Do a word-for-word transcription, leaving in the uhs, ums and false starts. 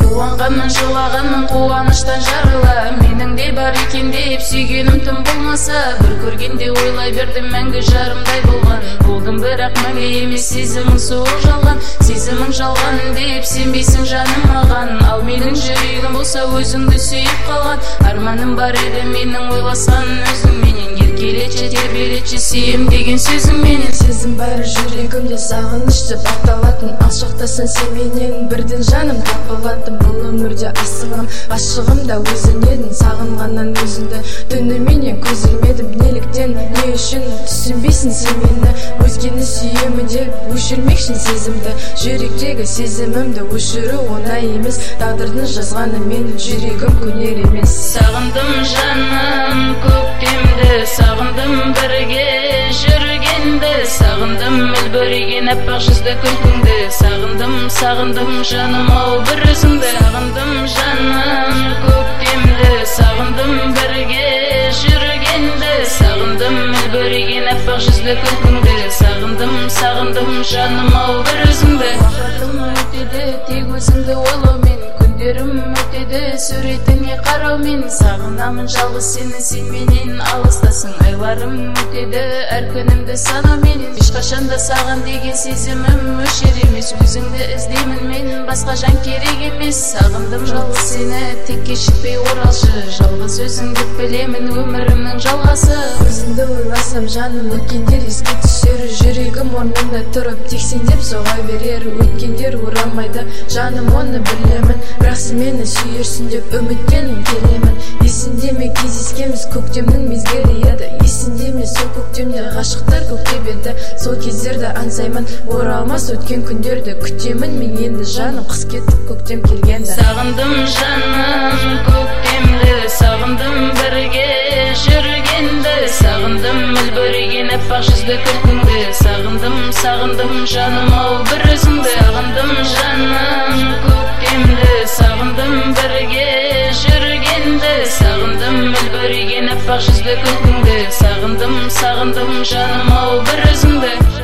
Қуанғанмын, жылағанмын, қуаныштан жарыла. Меніңдей бар екен деп сүйгенім тым болмаса, бір көргенде ойлай бердім мәңгі жарымдай болған. Болдым бірақ мәңгі емес, сезімің суық жалған. Сезімің жалған деп сенбейсің жаным маған. Ал менің жүрегім болса өзіңді сүйіп қалған. Арманым бар еді менің ойласқан өзіңменен. Еркелетші, тербелетші, сүйем деген сөзің менен. Сезім бәрі жүрегімде сағынышты бақталатын. Алшақтасың сен менен бірден жаным тапалатын. Бұл өмірде асығым, ғашығым да өзің едің. Сағынғаннан өзіңді түніменен көз ілмедім. Неліктен, не үшін түсінбейсің сен мені? Өзгені сүйемін деп өшірмекшін сезімді. Жүректегі сезімімді өшіру оңай емес. Тағдырдың жазғаны мен жүрегім көнер емес. Сағындым жаным көктемді, сағындым бірге жүргенді. Сағындым үлбіреген аппақ жүзді күлкіңді. Сағындым, сағындым жаным ау бір өзіңді. Сағындым жаным көктемді, сағындым бірге жүргенді. Сағындым үлбіреген аппақ жүзді күлкіңді. Сағындым, сағындым жаным ау бір өзіңді. Уақытым өтеді тек өзіңді ойлаумен. Күндерім өтеді суретіңе қараумен. Сағынамын жалғыз сені, сен менен алыстасың. Айларым өтеді әр күнімді санаумен. Ешқашанда саған деген сезімім өшер емес. Өзіңді іздеймін мен, басқа жан керек емес. Сағындым жалғыз сені, тек кешікпей оралшы. Жалғыз өзің деп білемін өмірімнің жалғасы. Өзіңді ойласам жаным өткендер еске түсер. Жүрегім орнында тұрып тек сен деп соға берер. Өткендер оралмайды жаным, оны білемін. Бірақ сен мені сүйерсің деп үміттеніп келемін. Есінде ме кездескенбіз, көктемнің мезгілі еді. Есінде ме сол көктемде ғашықтар көктеп еді. Сол кездерді аңсаймын, оралмас өткен күндерді. Күтемін мен енді жаным, қыс кетіп көктем келгенді. Сағындым жаным көктемді, сағындым бірге жүргенді. Сағындым үлбіреген аппақ жүзді күлкіңді. Сағындым, сағындым жаным ау бір өзіңді. Сағындым жаным көктемді, сағындым бірге жүргенді. Сағындым үлбіреген аппақ жүзді күлкіңді. Сағындым, сағындым жаным ау бір өзіңді.